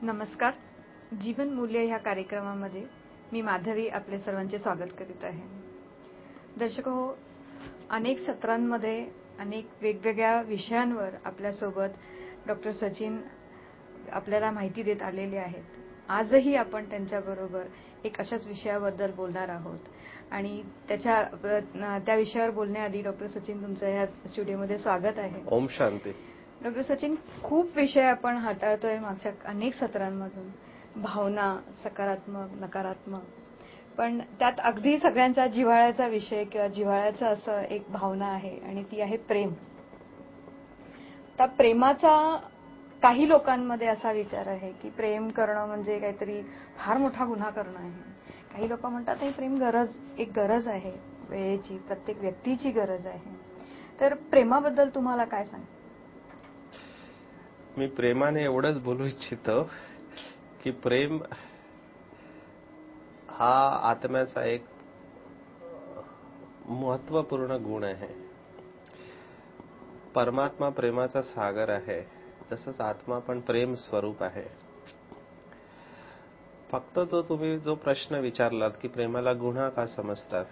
नमस्कार. जीवन मूल्य ह्या कार्यक्रमामध्ये मी माधवी आपले सर्वांचे स्वागत करीत आहे. दर्शको, अनेक सत्रांमध्ये अनेक वेगवेगळ्या विषयांवर आपल्यासोबत डॉक्टर सचिन आपल्याला माहिती देत आलेले आहेत. आजही आपण त्यांच्याबरोबर एक अशाच विषयाबद्दल बोलणार आहोत आणि त्या विषयावर बोलण्याआधी डॉक्टर सचिन तुमचं ह्या स्टुडिओमध्ये स्वागत आहे. ओम शांती. डॉक्टर सचिन, खूप विषय आपण हाताळतोय मागच्या अनेक सत्रांमधून, भावना, सकारात्मक, नकारात्मक, पण त्यात अगदी सगळ्यांचा जिव्हाळ्याचा विषय किंवा जिव्हाळ्याचा असं एक भावना आहे आणि ती आहे प्रेम. त्या प्रेमाचा काही लोकांमध्ये असा विचार आहे की प्रेम करणं म्हणजे काहीतरी फार मोठा गुन्हा करणं आहे. काही लोक म्हणतात हे प्रेम एक गरज आहे, वेळेची, प्रत्येक व्यक्तीची गरज आहे. तर प्रेमाबद्दल तुम्हाला काय सांग? मी प्रेमाने एवढंच बोलू इच्छितो की प्रेम हा आत्म्याचा एक महत्त्वपूर्ण गुण आहे. परमात्मा प्रेमाचा सागर आहे, तसंच आत्मा पण प्रेम स्वरूप आहे. फक्त तुम्ही जो प्रश्न विचारलात की प्रेमाला गुन्हा का समजतात,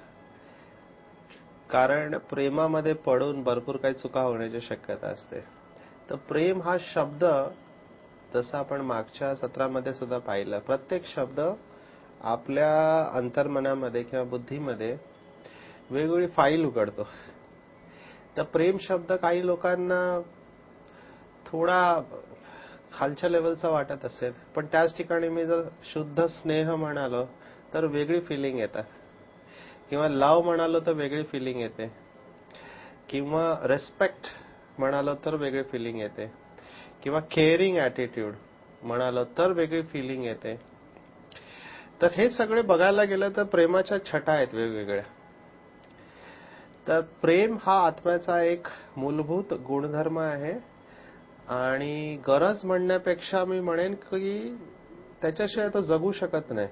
कारण प्रेमामध्ये पडून भरपूर काही चुका होण्याची शक्यता असते. तर प्रेम हा शब्द, जसं आपण मागच्या सत्रामध्ये सुद्धा पाहिलं, प्रत्येक शब्द आपल्या अंतर्मनामध्ये किंवा बुद्धीमध्ये वेगवेगळी फाईल उघडतो. तर प्रेम शब्द काही लोकांना थोडा खालच्या लेवलचा वाटत असेल, पण त्याच ठिकाणी मी जर शुद्ध स्नेह म्हणालो तर वेगळी फिलिंग येतात, किंवा लव म्हणालो तर वेगळी फिलिंग येते, किंवा रेस्पेक्ट म्हणालो तर वेगळी फिलिंग येते, किंवा केअरिंग ऍटिट्यूड म्हणालो तर वेगळी फिलिंग येते. तर हे सगळे बघायला गेलं तर प्रेमाच्या छटा आहेत वेगवेगळ्या. तर प्रेम हा आत्म्याचा एक मूलभूत गुणधर्म आहे आणि गरज म्हणण्यापेक्षा मी म्हणेन की त्याच्याशिवाय तो जगू शकत नाही.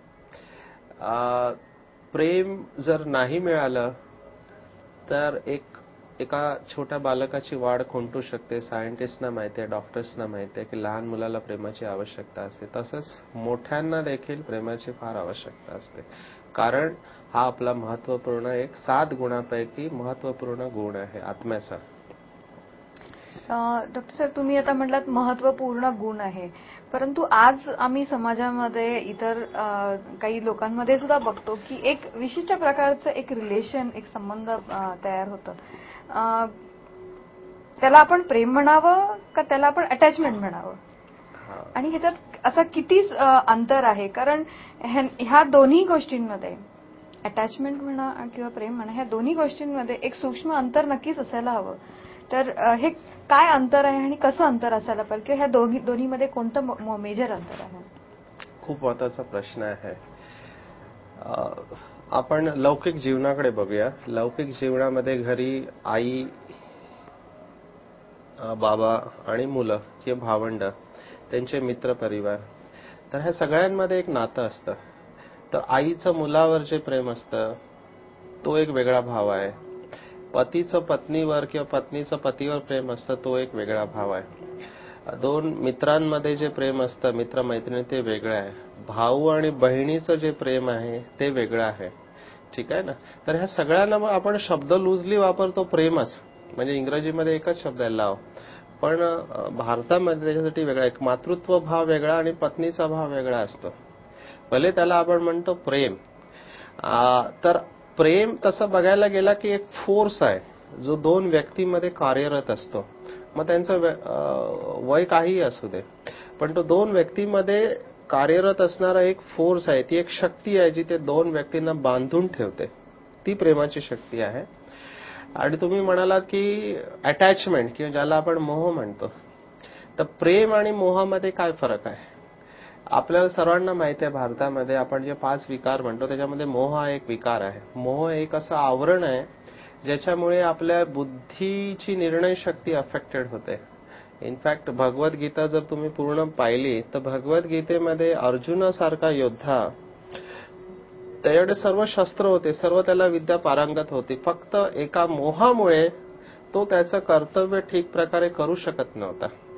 प्रेम जर नाही मिळालं तर एका छोट्या बालकाची वाढ खुंटू शकते. सायंटिस्टना माहिती आहे, डॉक्टर्सना माहिती आहे की लहान मुलाला प्रेमाची आवश्यकता असते. तसंच मोठ्यांना देखील प्रेमाची फार आवश्यकता असते, कारण हा आपला महत्त्वपूर्ण एक 7 गुणांपैकी महत्त्वपूर्ण गुण आहे आत्म्याचा. डॉक्टर साहेब, तुम्ही आता म्हटलात महत्त्वपूर्ण गुण आहे, परंतु आज आम्ही समाजामध्ये इतर काही लोकांमध्ये सुद्धा बघतो की एक विशिष्ट प्रकारचं एक रिलेशन, एक संबंध तयार होतं. त्याला आपण प्रेम म्हणावं का त्याला आपण अटॅचमेंट म्हणावं, आणि ह्याच्यात असं किती अंतर आहे? कारण ह्या दोन्ही गोष्टींमध्ये, अटॅचमेंट म्हणा किंवा प्रेम म्हणा, ह्या दोन्ही गोष्टींमध्ये एक सूक्ष्म अंतर नक्कीच असायला हवं. तर हे काय अंतर आहे आणि कसं अंतर असायला पाहिजे, किंवा ह्या दोन्हीमध्ये कोणतं मेजर अंतर आहे? खूप महत्वाचा प्रश्न आहे. आपण लौकिक जीवनाकडे बघूया. लौकिक जीवनामध्ये घरी आई, बाबा आणि मुलं किंवा भावंड, त्यांचे मित्र परिवार, तर ह्या सगळ्यांमध्ये एक नातं असतं. तर आईचं मुलावर जे प्रेम असतं तो एक वेगळा भाव आहे. पतीचं पत्नीवर किंवा पत्नीचं पतीवर प्रेम असतं तो एक वेगळा भाव आहे. 2 मित्रांमध्ये जे प्रेम असतं, मित्रमैत्रिणी, ते वेगळं आहे. भाऊ आणि बहिणीचं जे प्रेम आहे ते वेगळं आहे. ठीक आहे ना? तर ह्या सगळ्यांना मग आपण शब्द लूजली वापरतो प्रेमच, म्हणजे इंग्रजीमध्ये एकच शब्द आहे लव, पण भारतामध्ये त्याच्यासाठी वेगळा एक मातृत्व भाव वेगळा आणि पत्नीचा भाव वेगळा असतो. भले त्याला आपण म्हणतो प्रेम. तर प्रेम तसं बघायला गेला की एक फोर्स आहे जो 2 व्यक्तींमध्ये कार्यरत असतो. मग त्यांचं वय काहीही असू दे, पण तो 2 व्यक्तींमध्ये कार्यरत असणारा एक फोर्स आहे, ती एक शक्ती आहे जी ते 2 व्यक्तींना बांधून ठेवते. ती प्रेमाची शक्ती आहे. आणि तुम्ही म्हणालात की अटॅचमेंट किंवा ज्याला आपण मोह म्हणतो, तर प्रेम आणि मोहामध्ये काय फरक आहे? आपल्याला सर्वांना माहिती आहे, भारतामध्ये आपण जे 5 विकार म्हणतो त्याच्यामध्ये मोह हा एक विकार आहे. मोह एक असं आवरण आहे ज्याच्यामुळे आपल्या बुद्धीची निर्णय शक्ती अफेक्टेड होते. इनफॅक्ट भगवद्गीता जर तुम्ही पूर्ण पाहिली तर भगवद्गीतेमध्ये अर्जुनासारखा योद्धा, त्याच्याकडे सर्व शस्त्र होते, सर्व त्याला विद्या पारंगत होती, फक्त एका मोहामुळे तो त्याचं कर्तव्य ठीक प्रकारे करू शकत नव्हता.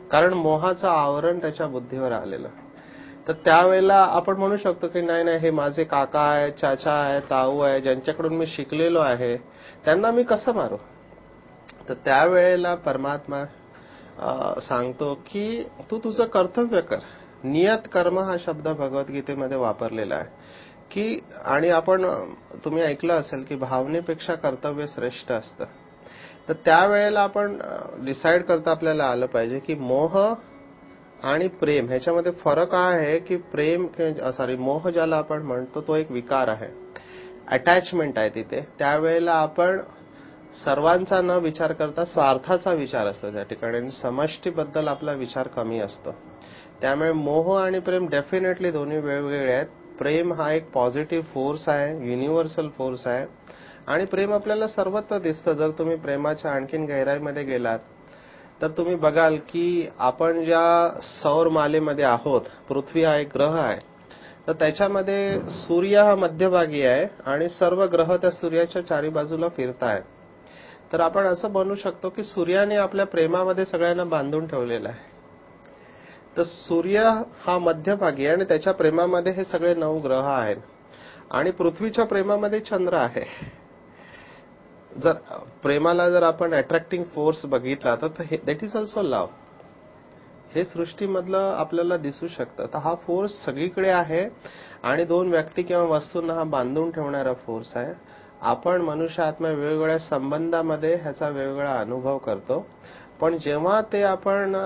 कारण मोहाचं आवरण त्याच्या बुद्धीवर आलेलं. तर त्यावेळेला आपण म्हणू शकतो की नाही नाही, हे माझे काका आहे, चाचा आहे, ताऊ आहे, ज्यांच्याकडून मी शिकलेलो आहे, त्यांना मी कसं मारू. तर त्यावेळेला परमात्मा सांगतो की तू तुझं कर्तव्य कर. नियत कर्म हा शब्द भगवद्गीतेमध्ये वापरलेला आहे की, आणि तुम्ही ऐकलं असेल की भावनेपेक्षा कर्तव्य श्रेष्ठ असतं. तर त्यावेळेला आपण डिसाईड करता आपल्याला आलं पाहिजे की मोह आणि प्रेम ह्याच्यामध्ये फरक आहे की मोह ज्याला आपण म्हणतो तो एक विकार आहे, अटॅचमेंट आहे तिथे. त्यावेळेला आपण सर्वांचा न विचार करता स्वार्थाचा विचार असतो त्या ठिकाणी, समष्टीबद्दल आपला विचार कमी असतो. त्यामुळे मोह आणि प्रेम डेफिनेटली दोन्ही वेगवेगळे आहेत. प्रेम हा एक पॉझिटिव्ह फोर्स आहे, युनिव्हर्सल फोर्स आहे, आणि प्रेम आपल्याला सर्वत्र दिसतं. जर तुम्ही प्रेमाच्या आणखीन गहिराईमध्ये गेलात तर तुम्ही बघाल की आपण ज्या सौरमालेमध्ये आहोत, पृथ्वी हा एक ग्रह आहे, तर त्याच्यामध्ये सूर्य हा मध्यभागी आहे आणि सर्व ग्रह त्या सूर्याच्या चारी बाजूला फिरतायत. तर आपण असं म्हणू शकतो की सूर्याने आपल्या प्रेमामध्ये सगळ्यांना बांधून ठेवलेलं आहे. तर सूर्य हा मध्यभागी आहे आणि त्याच्या प्रेमामध्ये हे सगळे 9 ग्रह आहेत, आणि पृथ्वीच्या प्रेमामध्ये चंद्र आहे. जर प्रेमाला जर आपण अट्रॅक्टिंग फोर्स बघितला तर दॅट इज ऑल्सो लव्ह. हे सृष्टीमधलं आपल्याला दिसू शकतं. तर हा फोर्स सगळीकडे आहे आणि 2 व्यक्ती किंवा वस्तूंना हा बांधून ठेवणारा फोर्स आहे. आपण मनुष्य आत्मा वेगवेगळ्या संबंधामध्ये ह्याचा वेगवेगळा अनुभव करतो. पण जेव्हा ते आपण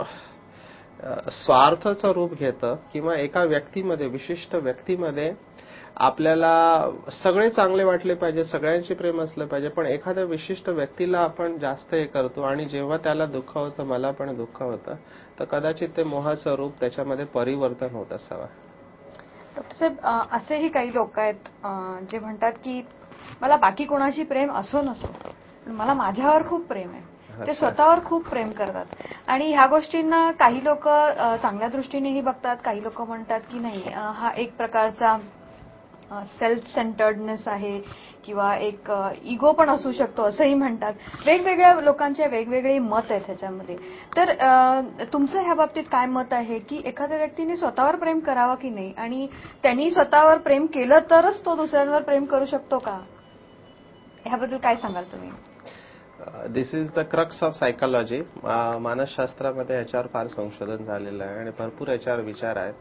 स्वार्थाचं रूप घेतं किंवा एका व्यक्तीमध्ये, विशिष्ट व्यक्तीमध्ये आपल्याला सगळे चांगले वाटले पाहिजे, सगळ्यांचे प्रेम असलं पाहिजे, पण एखाद्या विशिष्ट व्यक्तीला आपण जास्त हे करतो आणि जेव्हा त्याला दुःख होतं, मला पण दुःख होतं, तर कदाचित ते मोहाचं रूप त्याच्यामध्ये परिवर्तन होत असावं. डॉक्टर साहेब, असेही काही लोक आहेत जे म्हणतात की मला बाकी कोणाशी प्रेम असो नसो, पण मला माझ्यावर खूप प्रेम आहे. ते स्वतःवर खूप प्रेम करतात, आणि ह्या गोष्टींना काही लोक चांगल्या दृष्टीनेही बघतात, काही लोक म्हणतात की नाही, हा एक प्रकारचा सेल्फ सेंटर्डनेस आहे किंवा एक इगो पण असू शकतो असंही म्हणतात. वेगवेगळ्या लोकांचे वेगवेगळे मत आहेत ह्याच्यामध्ये. तर तुमचं ह्या बाबतीत काय मत आहे की एखाद्या व्यक्तीने स्वतःवर प्रेम करावं की नाही, आणि त्यांनी स्वतःवर प्रेम केलं तरच तो दुसऱ्यांवर प्रेम करू शकतो का? ह्याबद्दल काय सांगाल तुम्ही? This is the crux of psychology. मानसशास्त्रामध्ये याच्यावर फार संशोधन झालेलं आहे आणि भरपूर याच्यावर विचार आहेत.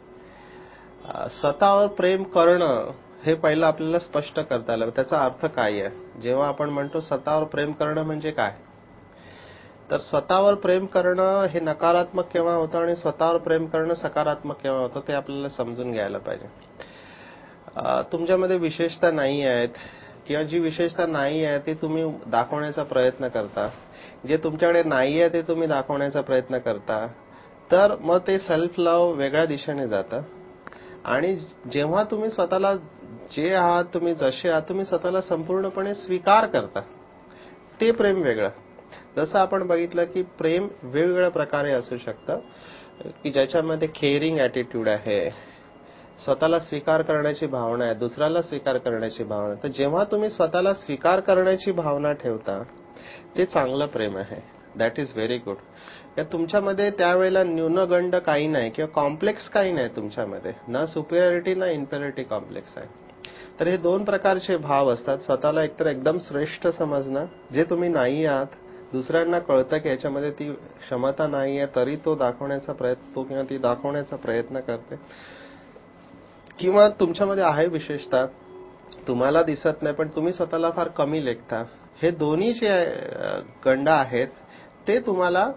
स्वतःवर प्रेम करणं हे पहिलं आपल्याला स्पष्ट करता आलं. त्याचा अर्थ काय आहे? जेव्हा आपण म्हणतो स्वतःवर प्रेम करणं म्हणजे काय, तर स्वतःवर प्रेम करणं हे नकारात्मक केव्हा होतं आणि स्वतःवर प्रेम करणं सकारात्मक केव्हा होतं ते आपल्याला समजून घ्यायला पाहिजे. तुमच्यामध्ये विशेषता नाही आहेत किंवा जी विशेषता नाही आहे ती तुम्ही दाखवण्याचा प्रयत्न करता, जे तुमच्याकडे नाही आहे ते तुम्ही दाखवण्याचा प्रयत्न करता, तर मग ते सेल्फ लव्ह वेगळ्या दिशेने जातं. आणि जेव्हा तुम्ही स्वतःला जे आहात, तुम्ही जसे आहात, तुम्ही स्वतःला संपूर्णपणे स्वीकार करता, ते प्रेम वेगळं. जसं आपण बघितलं की प्रेम वेगवेगळ्या प्रकारे असू शकतं, की ज्याच्यामध्ये केअरिंग ॲटिट्यूड आहे, स्वतःला स्वीकार करण्याची भावना आहे, दुसऱ्याला स्वीकार करण्याची भावना. तर जेव्हा तुम्ही स्वतःला स्वीकार करण्याची भावना ठेवता, ते चांगलं प्रेम आहे. That is very good. तुमच्यामध्ये त्यावेळेला न्यूनगंड काही नाही किंवा कॉम्प्लेक्स काही नाही तुमच्यामध्ये, ना सुपिरियरिटी ना इन्फेरियरिटी कॉम्प्लेक्स आहे. तर हे 2 प्रकारचे भाव असतात. स्वतःला एकतर एकदम श्रेष्ठ समजणं, जे तुम्ही नाही आहात, दुसऱ्यांना कळतं की याच्यामध्ये ती क्षमता नाही आहे, तरी तो दाखवण्याचा प्रयत्न किंवा ती दाखवण्याचा प्रयत्न करते, किंवा तुमच्यामध्ये आहे विशेषता, तुम्हाला दिसत नाही पण तुम्ही स्वतःला फार कमी लेखता. हे दोन्ही जे गंड आहेत ते तुम्हाला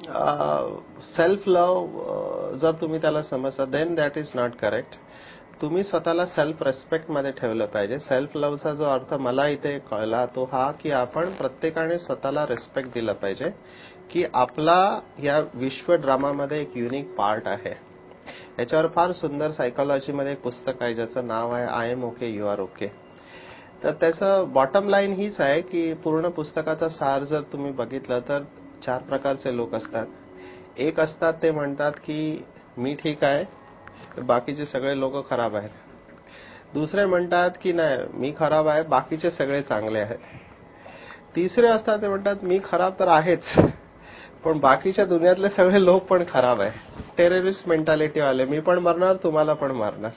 सेल्फ लव्ह जर तुम्ही त्याला समजता, then that is not correct. तुम्ही स्वतःला सेल्फ रेस्पेक्टमध्ये ठेवलं पाहिजे. सेल्फ लव्हचा जो अर्थ मला इथे कळला तो हा की आपण प्रत्येकाने स्वतःला रिस्पेक्ट दिला पाहिजे, की आपला या विश्व ड्रामामध्ये एक युनिक पार्ट आहे. याच्यावर फार सुंदर सायकोलॉजीमध्ये एक पुस्तक आहे ज्याचं नाव आहे I am okay you are okay. तर त्याचं बॉटम लाईन हीच आहे की पूर्ण पुस्तकाचा सार जर तुम्ही बघितलं तर 4 प्रकारचे लोक असतात. एक असतात ते म्हणतात की मी ठीक आहे, बाकीचे सगळे लोक खराब आहेत. दुसरे म्हणतात की नाही, मी खराब आहे, बाकीचे सगळे चांगले आहेत. तिसरे असतात ते म्हणतात मी खराब तर आहेच, पण बाकीच्या दुनियातले सगळे लोक पण खराब आहे. टेररिस्ट मेंटॅलिटी वाले, मी पण मरणार, तुम्हाला पण मारणार.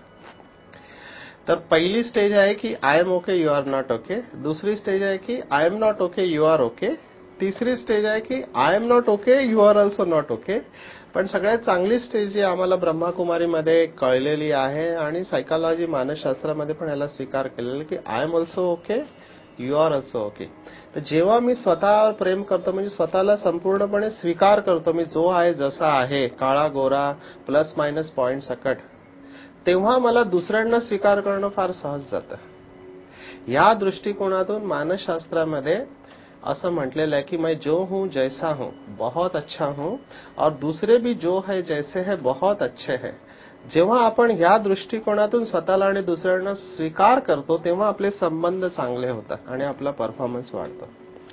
तर पहिली स्टेज आहे की I am okay, you are not okay. दुसरी स्टेज आहे की I am not okay, you are okay. तिसरी स्टेज आहे की I am not okay, you are also not okay. पण सगळ्यात चांगली स्टेज जी आम्हाला ब्रह्माकुमारीमध्ये कळलेली आहे आणि सायकोलॉजी मानसशास्त्रामध्ये पण याला स्वीकार केलेला की I am also okay, you are also okay. तर जेव्हा मी स्वतःवर प्रेम करतो, म्हणजे स्वतःला संपूर्णपणे स्वीकार करतो, मी जो आहे जसा आहे, काळा गोरा प्लस मायनस पॉइंट सकट, तेव्हा मला दुसऱ्यांना स्वीकार करणं फार सहज जातं. या दृष्टिकोनातून मानसशास्त्रामध्ये असं म्हटलेलं आहे की मैं जो हूं जैसा हूं बहुत अच्छा हूं और दूसरे भी जो है जैसे है बहुत अच्छे है. जेव्हा आपण या दृष्टिकोनातून स्वतःला आणि दुसऱ्यांना स्वीकार करतो, तेव्हा आपले संबंध चांगले होतात आणि आपला परफॉर्मन्स वाढतो.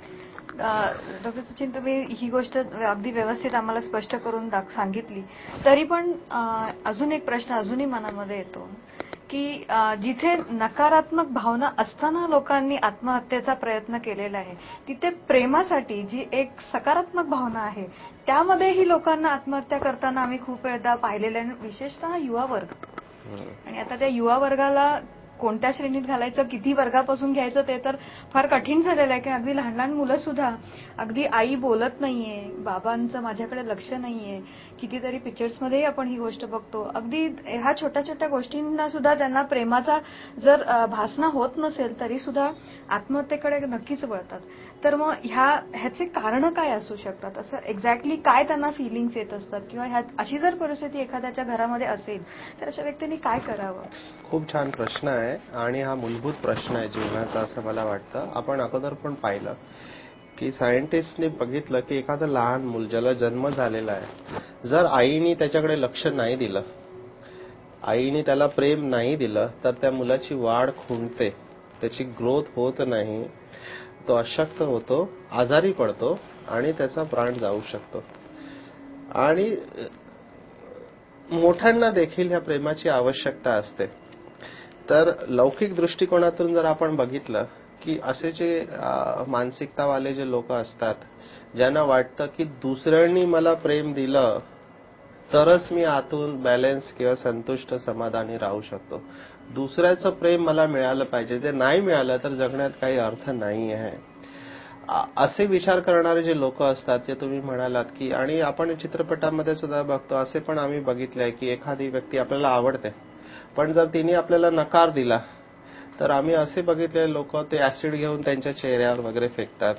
डॉक्टर सचिन, तुम्ही ही गोष्ट अगदी व्यवस्थित आम्हाला स्पष्ट करून सांगितली. तरी पण अजून एक प्रश्न अजूनही मनामध्ये येतो की जिथे नकारात्मक भावना असताना लोकांनी आत्महत्येचा प्रयत्न केलेला आहे, तिथे प्रेमासाठी जी एक सकारात्मक भावना आहे त्यामध्येही लोकांना आत्महत्या करताना आम्ही खूप वेळदा पाहिलेलं आहे, विशेषतः युवा वर्ग. आणि आता त्या युवा वर्गाला कोणत्या श्रेणीत घालायचं, किती वर्गापासून घ्यायचं ते तर फार कठीण झालेलं आहे. की अगदी लहान लहान मुलं सुद्धा अगदी आई बोलत नाहीये, बाबांचं माझ्याकडे लक्ष नाहीये. कितीतरी पिक्चर्समध्येही आपण ही गोष्ट बघतो. अगदी ह्या छोट्या छोट्या गोष्टींना सुद्धा त्यांना प्रेमाचा जर भासना होत नसेल तरी सुद्धा आत्महत्येकडे नक्कीच वळतात. तर मग ह्याचे कारण काय असू शकतात? असं एक्झॅक्टली काय त्यांना फिलिंग्स येत असतात, किंवा अशी जर परिस्थिती एखाद्याच्या घरामध्ये असेल तर अशा व्यक्तींनी काय करावं? खूप छान प्रश्न आहे आणि हा मूलभूत प्रश्न आहे जीवनाचा असं मला वाटतं. आपण अगोदर पण पाहिलं की सायंटिस्टने बघितलं की एखादं लहान मूल ज्याला जन्म झालेला आहे, जर आईने त्याच्याकडे लक्ष नाही दिलं, आईने त्याला प्रेम नाही दिलं, तर त्या मुलाची वाढ खुंटते, त्याची ग्रोथ होत नाही, तो अशक्त होतो, आजारी पडतो आणि त्याचा प्राण जाऊ शकतो. आणि मोठ्यांना देखील ह्या प्रेमाची आवश्यकता असते. तर लौकिक दृष्टिकोनातून जर आपण बघितलं की असे जे मानसिकतावाले जे लोक असतात, ज्यांना वाटतं की दुसऱ्यांनी मला प्रेम दिलं तरच मी आतून बॅलन्स किंवा संतुष्ट समाधानी राहू शकतो, दुसऱ्याचं प्रेम मला मिळालं पाहिजे, ते नाही मिळालं तर जगण्यात काही अर्थ नाही आहे, असे विचार करणारे जे लोक असतात, जे तुम्ही म्हणालात की, आणि आपण चित्रपटामध्ये सुद्धा बघतो, असे पण आम्ही बघितलंय की एखादी व्यक्ती आपल्याला आवडते, पण जर तिने आपल्याला नकार दिला तर आम्ही असे बघितलेले लोक ते ऍसिड घेऊन त्यांच्या चेहऱ्यावर वगैरे फेकतात.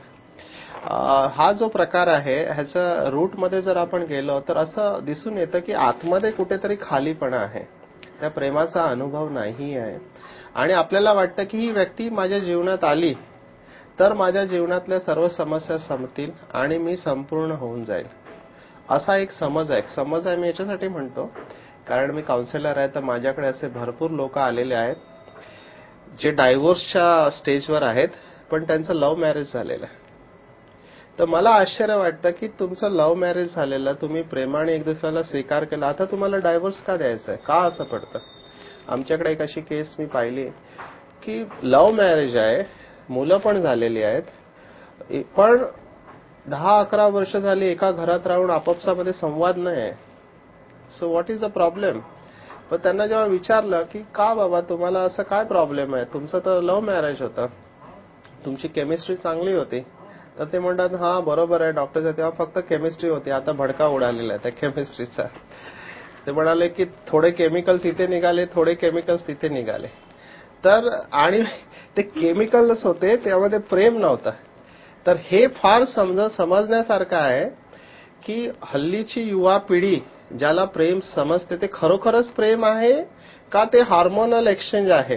हा जो प्रकार आहे ह्याच्या रूटमध्ये जर आपण गेलो तर असं दिसून येतं की आतमध्ये कुठेतरी खालीपणा आहे, त्या प्रेमाचा अनुभव नाही आहे. आणि आपल्याला वाटतं की ही व्यक्ती माझ्या जीवनात आली तर माझ्या जीवनातल्या सर्व समस्या संपतील आणि मी संपूर्ण होऊन जाईल, असा एक समज आहे. समज आहे मी याच्यासाठी म्हणतो कारण मी काउन्सिलर आहे, तर माझ्याकडे असे भरपूर लोक आलेले आहेत जे डायव्होर्सच्या स्टेजवर आहेत, पण त्यांचं लव्ह मॅरेज झालेलं आहे. तर मला आश्चर्य वाटतं की तुमचं लव्ह मॅरेज झालेलं, तुम्ही प्रेमाने एक दुसऱ्याला स्वीकार केला, आता तुम्हाला डायव्होर्स का द्यायचा आहे, का असं पडतं? आमच्याकडे एक अशी केस मी पाहिली की लव्ह मॅरेज आहे, मुलं पण झालेली आहेत, पण 10-11 वर्ष झाली एका घरात राहून आपापसामध्ये संवाद नाही आहे. So what is the problem? पण त्यांना जेव्हा विचारलं की का बाबा तुम्हाला असं काय प्रॉब्लेम आहे, तुमचं तर लव्ह मॅरेज होतं, तुमची केमिस्ट्री चांगली होती, तर ते म्हणतात हा बरोबर आहे डॉक्टर, तेव्हा फक्त केमिस्ट्री होती, आता भडका उडालेला आहे त्या केमिस्ट्रीचा. ते म्हणाले की थोडे केमिकल्स इथे निघाले, थोडे केमिकल्स तिथे निघाले, तर आणि ते केमिकल्स होते, त्यामध्ये प्रेम नव्हतं. तर हे फार समजण्यासारखं आहे की हल्लीची युवा पिढी ज्याला प्रेम समजते ते खरोखरच प्रेम आहे का ते हार्मोनल एक्सचेंज आहे.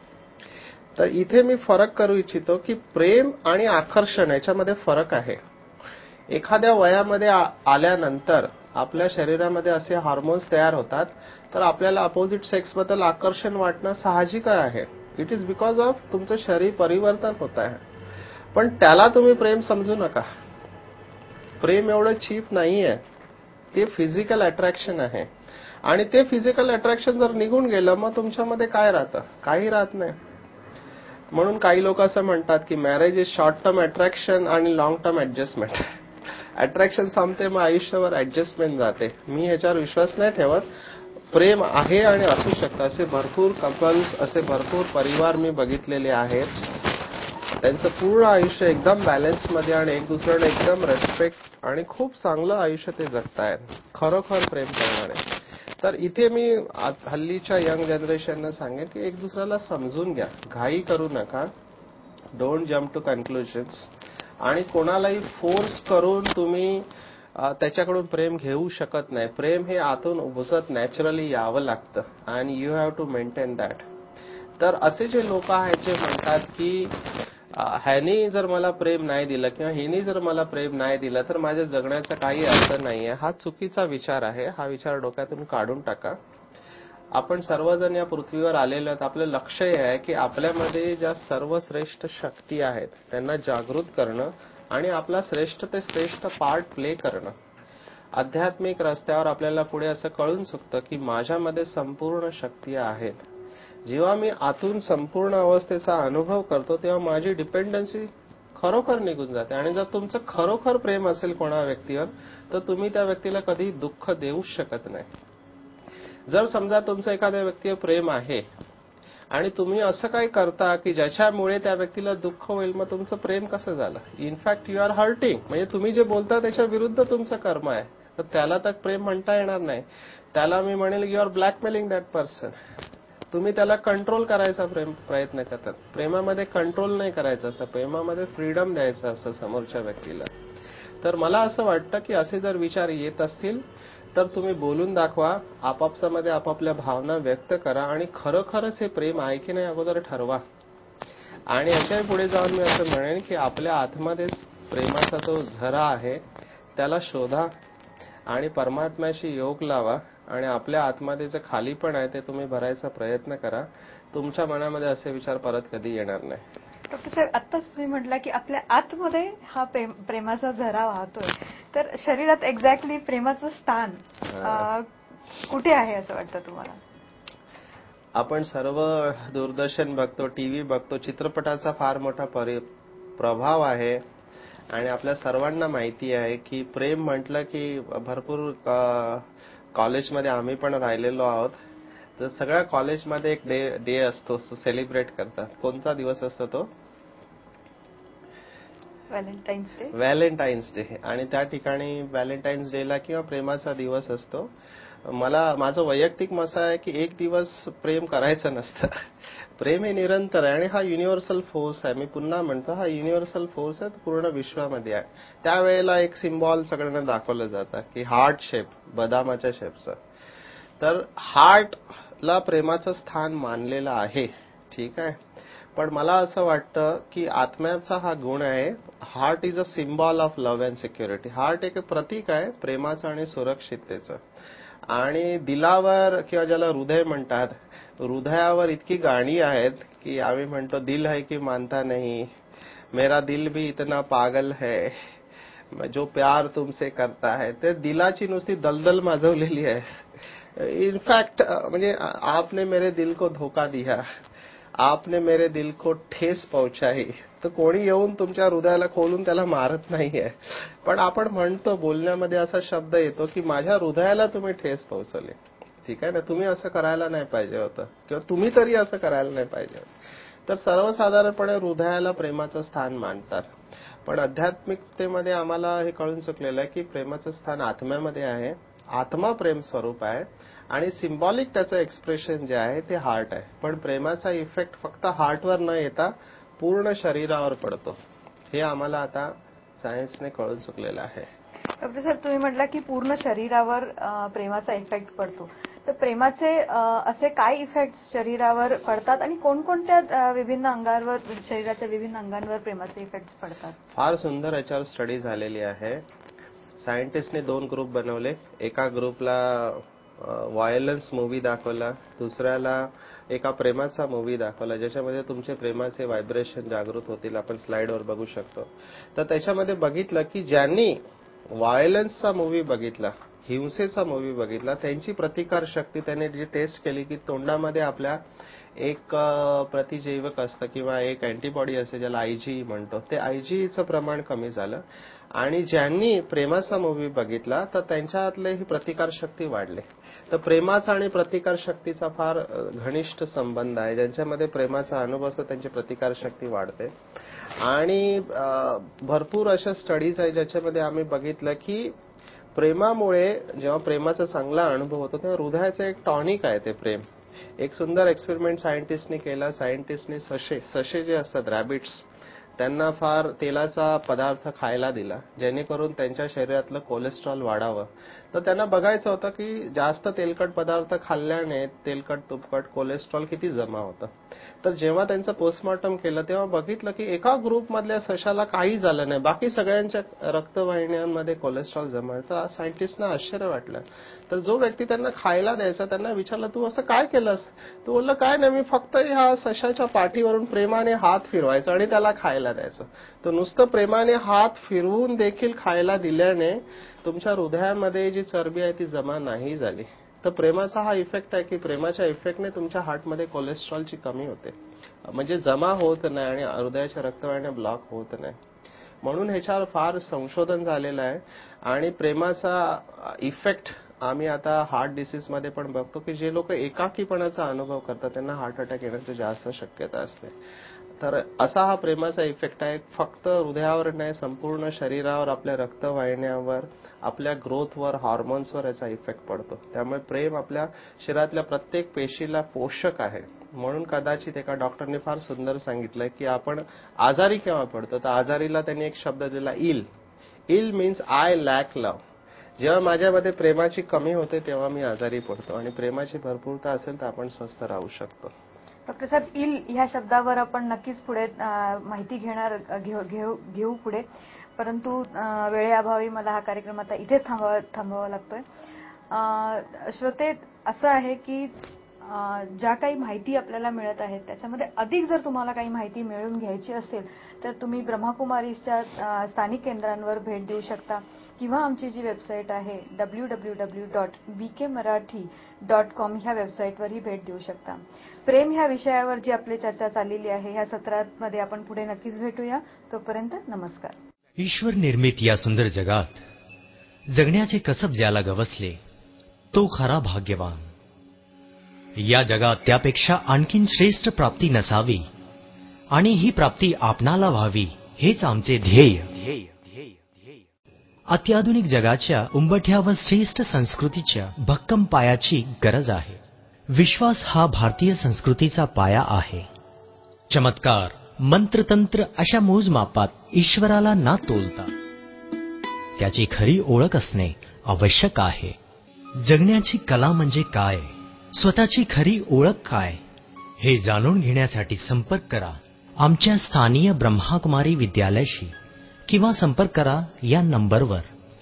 तर इथे मी फरक करू इच्छितो की प्रेम आणि आकर्षण याच्यामध्ये फरक आहे. एखाद्या वयामध्ये आल्यानंतर आपल्या शरीरामध्ये असे हार्मोन्स तयार होतात, तर आपल्याला अपोजिट सेक्सबद्दल आकर्षण वाटणं साहजिक आहे. इट इज बिकॉज ऑफ तुमचं शरीर परिवर्तन होत आहे. पण त्याला तुम्ही प्रेम समजू नका. प्रेम एवढं चीप नाहीये, ते फिजिकल अट्रॅक्शन आहे. आणि ते फिजिकल अट्रॅक्शन जर निघून गेलं मग तुमच्यामध्ये काय राहतं? काही राहत नाही. म्हणून काही लोक असं म्हणतात की marriage is short term attraction आणि लॉंग टर्म ऍडजस्टमेंट. अट्रॅक्शन संपते, मग आयुष्यावर ऍडजस्टमेंट जाते. मी ह्याच्यावर विश्वास नाही ठेवत. प्रेम आहे आणि असू शकतं. असे भरपूर कपल्स, असे भरपूर परिवार मी बघितलेले आहेत. त्यांचं पूर्ण आयुष्य एकदम बॅलन्समध्ये आणि एक दुसऱ्याला एकदम रेस्पेक्ट आणि खूप चांगलं आयुष्य ते जगतायत, खरोखर प्रेम करणारे. तर इथे मी हल्लीच्या यंग जनरेशनला सांगेन की एक दुसऱ्याला समजून घ्या, घाई करू नका, डोंट जम्प टू कन्क्लुजन्स. आणि कोणालाही फोर्स करून तुम्ही त्याच्याकडून प्रेम घेऊ शकत नाही. प्रेम हे आतून उपजत नॅचरली यावं लागतं आणि you have to maintain that. तर असे जे लोक आहेत जे म्हणतात की ह्यानी जर मला प्रेम नाही दिलं किंवा हिनी जर मला प्रेम नाही दिलं तर माझ्या जगण्याचा काही अर्थ नाहीये, हा चुकीचा विचार आहे. हा विचार डोक्यातून काढून टाका. आपण सर्वजण या पृथ्वीवर आलेलो आहोत. आपलं लक्ष हे आहे की आपल्यामध्ये ज्या सर्वश्रेष्ठ शक्ती आहेत त्यांना जागृत करणं आणि आपला श्रेष्ठ ते श्रेष्ठ पार्ट प्ले करणं. आध्यात्मिक रस्त्यावर आपल्याला पुढे असं कळून चुकतं की माझ्यामध्ये संपूर्ण शक्ती आहेत. जेव्हा मी आतून संपूर्ण अवस्थेचा अनुभव करतो तेव्हा माझी डिपेंडन्सी खरोखर निघून जाते. आणि जर तुमचं खरोखर प्रेम असेल कोणा व्यक्तीवर तर तुम्ही त्या व्यक्तीला कधी दुःख देऊच शकत नाही. जर समजा तुमचं एखाद्या व्यक्तीवर प्रेम आहे आणि तुम्ही असं काही करता की ज्याच्यामुळे त्या व्यक्तीला दुःख होईल, मग तुमचं प्रेम कसं झालं? In fact you are hurting. म्हणजे तुम्ही जे बोलता त्याच्या विरुद्ध तुमचं कर्म आहे. तर त्याला तर प्रेम म्हणता येणार नाही. त्याला मी म्हणेल you are blackmailing that person. तुम्ही त्याला कंट्रोल करायचा प्रयत्न करतात. प्रेमामध्ये कंट्रोल नाही करायचं असं, प्रेमामध्ये फ्रीडम द्यायचं असं समोरच्या व्यक्तीला. तर मला असं वाटतं की असे जर विचार येत असतील तर तुम्ही बोलून दाखवा, आपापसामध्ये आपापल्या भावना व्यक्त करा आणि खरोखरच हे प्रेम आहे की नाही अगोदर ठरवा. आणि याच्याही पुढे जाऊन मी असं म्हणेन की आपल्या आतमध्येच प्रेमाचा तो झरा आहे, त्याला शोधा आणि परमात्म्याशी योग लावा आणि आपल्या आतमध्ये जे खालीपण आहे ते तुम्ही भरायचा प्रयत्न करा. तुमच्या मनामध्ये असे विचार परत कधी येणार नाही. डॉक्टर साहेब, आत्ताच तुम्ही म्हटला की आपल्या आतमध्ये हा प्रेमाचा झरा वाहतोय, तर शरीरात एक्झॅक्टली प्रेमाचं स्थान कुठे आहे असं वाटतं तुम्हाला? आपण सर्व दूरदर्शन बघतो, टीव्ही बघतो, चित्रपटाचा फार मोठा प्रभाव आहे आणि आपल्या सर्वांना माहिती आहे की प्रेम म्हटलं की भरपूर कॉलेजमध्ये आम्ही पण राहिलेलो आहोत. तर सगळ्या कॉलेजमध्ये एक डे असतो, सेलिब्रेट करतात. कोणता दिवस असतो तो? Valentine's Day. आणि त्या ठिकाणी व्हॅलेंटाईन्स डेला किंवा प्रेमाचा दिवस असतो. माझं वैयक्तिक मत आहे की एक दिवस प्रेम करायचं नसतं. प्रेम हे निरंतर आहे आणि हा युनिव्हर्सल फोर्स आहे. मी पुन्हा म्हणतो, हा युनिव्हर्सल फोर्स आहे, पूर्ण विश्वामध्ये आहे. त्यावेळेला एक सिम्बॉल सगळ्यांना दाखवलं जातं की हार्ट शेप, बदामाच्या शेपचं. तर हार्टला प्रेमाचं स्थान मानलेलं आहे, ठीक आहे. पण मला असं वाटतं की आत्म्याचा हा गुण आहे. Heart is a symbol of love and security. Heart एक प्रतीक आहे प्रेमाचं आणि सुरक्षिततेचं. आणि दिलावर किंवा ज्याला हृदय म्हणतात, हृदयावर इतकी गाणी आहेत की आम्ही म्हणतो दिल है की मानता नहीं, मेरा दिल भी इतना पागल है, जो प्यार तुमसे करता है. ते दिलाची नुसती दलदल माजवलेली आहे. इनफॅक्ट म्हणजे आपने मेरे दिल को धोका दिया, आपने मेरे दिल को ठेस पहुंचाई. तर कोणी येऊन तुमच्या हृदयाला खोलून त्याला मारत नाहीये. पण आपण म्हणतो, बोलण्यामध्ये असा शब्द येतो की माझ्या हृदयाला तुम्ही ठेस पोहोचवली. ठीक आहे ना, तुम्ही असं करायला नाही पाहिजे होतं किंवा तुम्ही तरी असं करायला नाही पाहिजे होतं. तर सर्वसाधारणपणे हृदयाला प्रेमाचं स्थान मानतात. पण आध्यात्मिकतेमध्ये आम्हाला हे कळून चुकलेलं आहे की प्रेमाचं स्थान आत्म्यामध्ये आहे. आत्मा प्रेम स्वरूप आहे आणि सिम्बॉलिक त्याचं एक्सप्रेशन जे आहे ते हार्ट आहे. पण प्रेमाचा इफेक्ट फक्त हार्टवर न येता पूर्ण शरीरावर पडतो. हे आम्हाला आता सायन्सने कळून चुकलेलं आहे. डॉक्टर साहेब, तुम्ही म्हटला की पूर्ण शरीरावर प्रेमाचा इफेक्ट पडतो. तर प्रेमाचे असे काय इफेक्ट्स शरीरावर पडतात आणि कोणकोणत्या विभिन्न अंगांवर, शरीराच्या विभिन्न अंगांवर प्रेमाचे इफेक्ट्स पडतात? फार सुंदर याच्यावर स्टडी झालेली आहे. सायंटिस्टने 2 ग्रुप बनवले. एका ग्रुपला व्हायलन्स मूव्ही दाखवला, दुसऱ्याला एका प्रेमाचा मूव्ही दाखवला, ज्याच्यामध्ये तुमचे प्रेमाचे व्हायब्रेशन जागृत होतील. आपण स्लाइडवर बघू शकतो. तर त्याच्यामध्ये बघितलं की ज्यांनी व्हायलन्सचा मूव्ही बघितला हिंसेचा मूवी बघितला, त्यांची प्रतिकार शक्ती त्याने जी टेस्ट केली की तोंडामध्ये आपल्या एक प्रतिजैवक असतं किंवा एक अँटीबॉडी असते ज्याला आयजी म्हणतो, ते आयजीचं प्रमाण कमी झालं. आणि ज्यांनी प्रेमाचा मूवी बघितला तर त्यांच्यातले ही प्रतिकार शक्ती वाढली. तर प्रेमाचा आणि प्रतिकार शक्तीचा फार घनिष्ठ संबंध आहे. ज्यांच्यामध्ये प्रेमाचा अनुभव असतो त्यांची प्रतिकार शक्ती वाढते. आणि भरपूर अशा स्टडीज आहे ज्याच्यामध्ये आम्ही बघितलं की प्रेमामुळे जेव्हा प्रेमाचा चांगला अनुभव होतो तेव्हा हृदयाचं एक टॉनिक आहे ते प्रेम. एक सुंदर एक्सपेरिमेंट सायंटिस्टनी केला. सायंटिस्टनी ससे जे असतात रॅबिट्स, त्यांना फार तेलाचा पदार्थ खायला दिला जेणेकरून त्यांच्या शरीरातलं कोलेस्ट्रॉल वाढावं. तर त्यांना बघायचं होतं की जास्त तेलकट पदार्थ खाल्ल्याने तेलकट तुपकट कोलेस्ट्रॉल किती जमा होतं. तर जेव्हा त्यांचं पोस्टमॉर्टम केलं तेव्हा बघितलं की एका ग्रुपमधल्या सशाला काही झालं नाही, बाकी सगळ्यांच्या रक्तवाहिन्यांमध्ये कोलेस्ट्रॉल जमा आहे. तर सायंटिस्टना आश्चर्य वाटलं. तर जो व्यक्ती त्यांना खायला द्यायचा त्यांना विचारलं, तू असं काय केलंस? तो बोलला, काय नाही, मी फक्त ह्या सशाच्या पाठीवरून प्रेमाने हात फिरवायचा आणि त्याला खायला द्यायचं. तर नुसतं प्रेमाने हात फिरवून देखील खायला दिल्याने तुमच्या हृदयामध्ये जी चरबी आहे ती जमा नाही झाली. तर प्रेमाचा हा इफेक्ट आहे की प्रेमाच्या इफेक्टने तुमच्या हार्टमध्ये कोलेस्ट्रॉलची कमी होते, म्हणजे जमा होत नाही आणि हृदयाच्या रक्तवाहिन्या ब्लॉक होत नाही. म्हणून ह्याच्यावर फार संशोधन झालेलं आहे. आणि प्रेमाचा इफेक्ट आम्ही आता हार्ट डिसीजमध्ये पण बघतो की जे लोक एकाकीपणाचा अनुभव करतात त्यांना हार्ट अटॅक येण्याची जास्त शक्यता असते. तर असा हा प्रेमाचा इफेक्ट आहे. फक्त हृदयावर नाही, संपूर्ण शरीरावर, आपल्या रक्तवाहिन्यावर, आपल्या ग्रोथवर, हार्मोन्सवर याचा इफेक्ट पडतो. त्यामुळे प्रेम आपल्या शरीरातल्या प्रत्येक पेशीला पोषक आहे. म्हणून कदाचित एका डॉक्टरने फार सुंदर सांगितलंय की आपण आजारी केव्हा पडतो, तर आजारीला त्यांनी एक शब्द दिला, ill means I lack love. जेव्हा माझ्यामध्ये प्रेमाची कमी होते तेव्हा मी आजारी पडतो. आणि प्रेमाची भरपूरता असेल तर आपण स्वस्थ राहू शकतो. डॉक्टर साहेब, इल ह्या शब्दावर आपण नक्कीच पुढे माहिती घेऊ पुढे, परंतु वेळेअभावी मला हा कार्यक्रम आता इथेच थांबवावा लागतोय. श्रोते, असं आहे की ज्या काही माहिती आपल्याला मिळत आहे त्याच्यामध्ये अधिक जर तुम्हाला काही माहिती मिळवून घ्यायची असेल तर तुम्ही ब्रह्माकुमारीच्या स्थानिक केंद्रांवर भेट देऊ शकता किंवा आमची जी वेबसाईट आहे www.bkmarathi.com ह्या वेबसाईटवरही भेट देऊ शकता. प्रेम ह्या विषयावर जी आपली चर्चा चाललेली आहे ह्या सत्रामध्ये आपण पुढे नक्कीच भेटूया. तोपर्यंत नमस्कार. ईश्वर निर्मित या सुंदर जगात जगण्याचे कसब ज्याला गवसले तो खरा भाग्यवान. या जगात त्यापेक्षा आणखीन श्रेष्ठ प्राप्ती नसावी आणि ही प्राप्ती आपणाला व्हावी हेच आमचे ध्येय. अत्याधुनिक जगाच्या उंबरठ्यावर श्रेष्ठ संस्कृतीच्या भक्कम पायाची गरज आहे. विश्वास हा भारतीय संस्कृतीचा पाया आहे. चमत्कार, मंत्रतंत्र अशा मोजमापात ईश्वराला ना तोलता त्याची खरी ओळख असणे आवश्यक आहे. जगण्याची कला म्हणजे काय, स्वतःची खरी ओळख काय, हे जाणून घेण्यासाठी संपर्क करा आमच्या स्थानीय ब्रह्माकुमारी विद्यालयाशी किंवा संपर्क करा या नंबरवर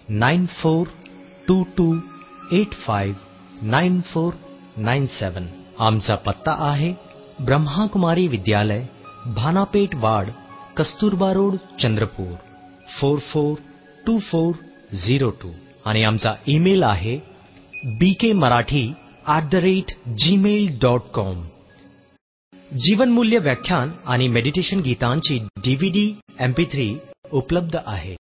9422859497. आमचा पत्ता आहे ब्रह्माकुमारी विद्यालय, भानापेठ वाड, कस्तुरबा रोड, चंद्रपूर 442402 आणि आमचा ईमेल आहे bkmarathi@gmail.com. जीवनमूल्य व्याख्यान आणि मेडिटेशन गीतांची DVD MP3 उपलब्ध आहे.